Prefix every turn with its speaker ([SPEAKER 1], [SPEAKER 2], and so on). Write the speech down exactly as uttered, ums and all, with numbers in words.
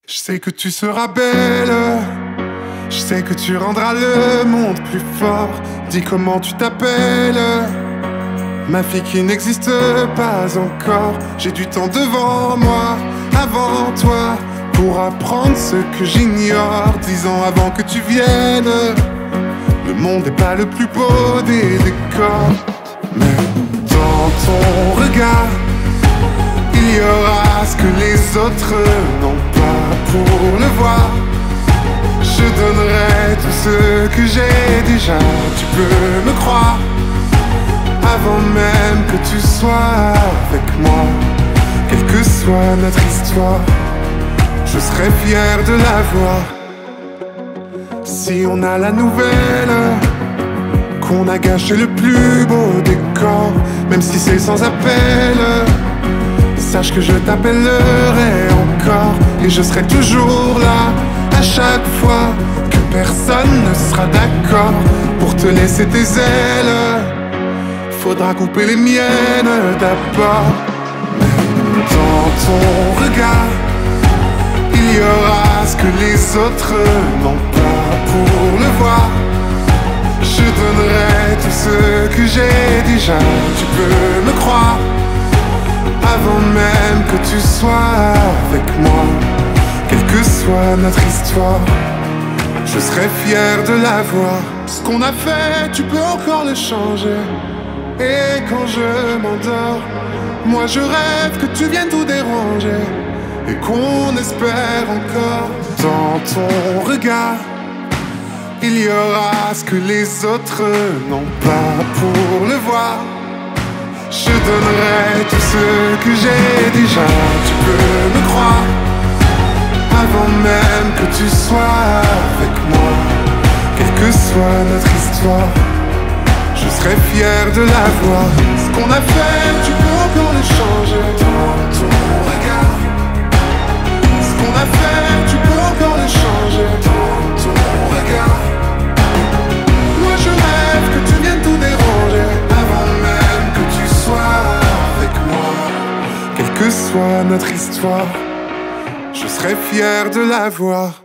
[SPEAKER 1] Je sais que tu seras belle, je sais que tu rendras le monde plus fort. Dis comment tu t'appelles, ma fille qui n'existe pas encore. J'ai du temps devant moi, avant toi, pour apprendre ce que j'ignore. Dix ans avant que tu viennes, le monde n'est pas le plus beau des décors. Mais dans ton regard, il y aura ce que les autres n'ont pas pour le voir. Je donnerai tout ce que j'ai déjà, tu peux me croire. Avant même que tu sois avec moi, quelle que soit notre histoire, je serai fier de la voir. Si on a la nouvelle qu'on a gâché le plus beau décor, même si c'est sans appel, sache que je t'appellerai encore. Et je serai toujours là à chaque fois que personne ne sera d'accord pour te laisser tes ailes. Faudra couper les miennes d'abord. Dans ton regard, il y aura ce que les autres n'ont pas pour le voir. Je donnerai tout ce que j'ai déjà, tu peux me croire. Avant même que tu sois avec moi, quelle que soit notre histoire, je serai fier de la voir. Ce qu'on a fait, tu peux encore le changer. Et quand je m'endors, moi je rêve que tu viennes tout déranger, et qu'on espère encore. Dans ton regard, il y aura ce que les autres n'ont pas pour le voir. Je donnerai tout ce que j'ai déjà, tu peux me croire. Avant même que tu sois avec moi, quelle que soit notre histoire, je serai fier de la voir. Ce qu'on a fait, tu peux encore le changer. Dans ton regard, ce qu'on a fait, tu peux encore le changer. Dans ton regard, moi je rêve que tu viennes tout déranger. Avant même que tu sois avec moi, quelle que soit notre histoire, je serai fier de la voir.